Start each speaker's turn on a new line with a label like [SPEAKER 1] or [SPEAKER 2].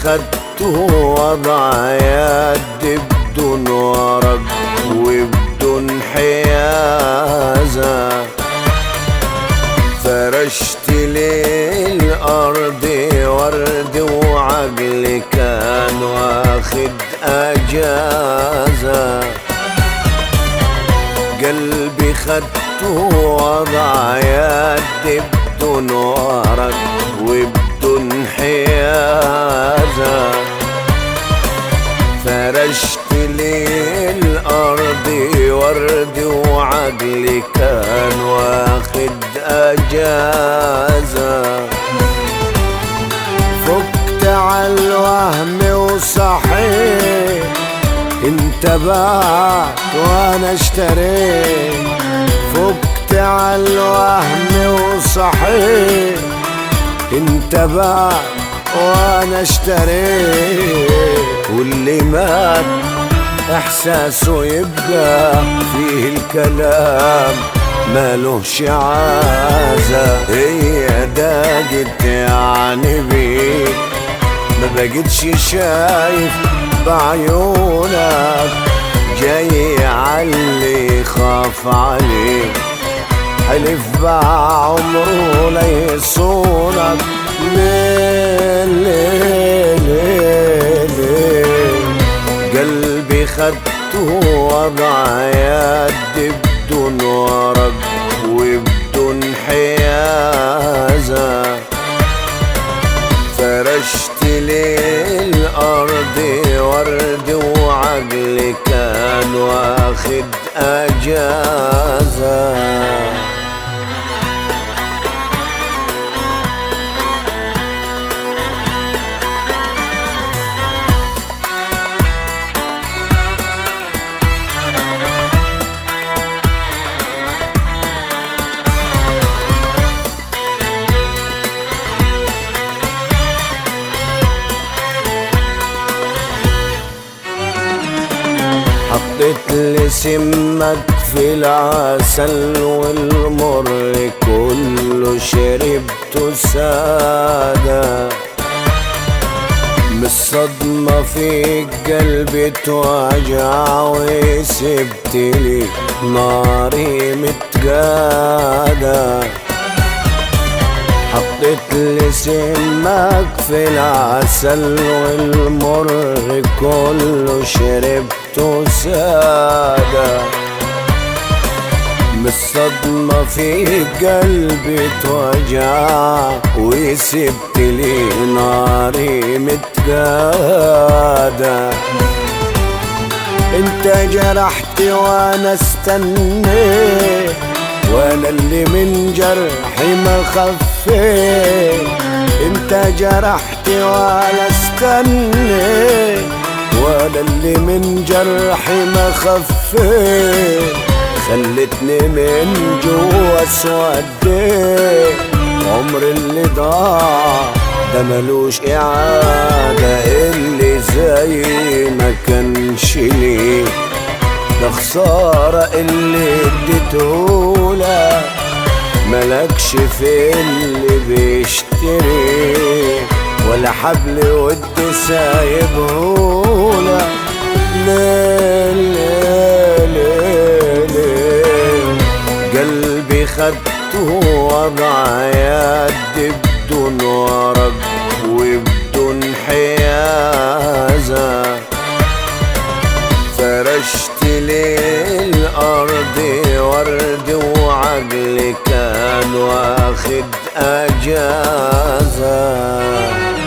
[SPEAKER 1] خدته وضع يدي بدون ورق وبدون حيازة، فرشت لي الأرض ورد وعقلي كان واخد أجازة. قلبي خدته وضع يدي بدون ورق وبدون حيازة، فرشت لي الأرض ورد وعقلي كان واخد أجازة. فكت على الوهم وصحيت، انتبهت وانا اشتريت. فكت على الوهم وصحيت، انتبهت وانا اشتريت. واللي مات احساسه يبقى فيه الكلام مالوش عازة. هي داقت يعني بيك، ما بقتش شايف بعيونك. جاي عاللي خاف عليك، حلف بعمره ليصونك. ليه ليه ليه ليه قلبي خدته وضع يدي بدون ورق وبدون حيازة، فرشت لي الأرض ورد وعقلي كان واخد أجازة. حطيت لي سمك في العسل والمر كله شربته سادة. من الصدمة في قلبي توجع وسبت لي ناري متقادة. حطيت لي سمك في العسل والمر كله شربته سادة. من الصدمة في قلبي توجع وسبت لي ناري متقادة. انت جرحتي وانا استنيت، وانا اللي من جرحي ما خفيت. انت جرحتي وانا استنيت، وانا اللي من جرحي ما خفيت. خلتني من جوا اسوديت، عمر اللي ضاع ده ملوش اعادة. اللي زي ما كانش ليه ده خسارة اللي اديتهولك. ملكش في اللي بيشتري ولا حبل ود سايبهولك. ليه ليه ليه ليه قلبي خدته وضع يدي بدون ورق وبدون حيازة، فرشت لي الأرض ورد وعقلي كان واخد أجازة.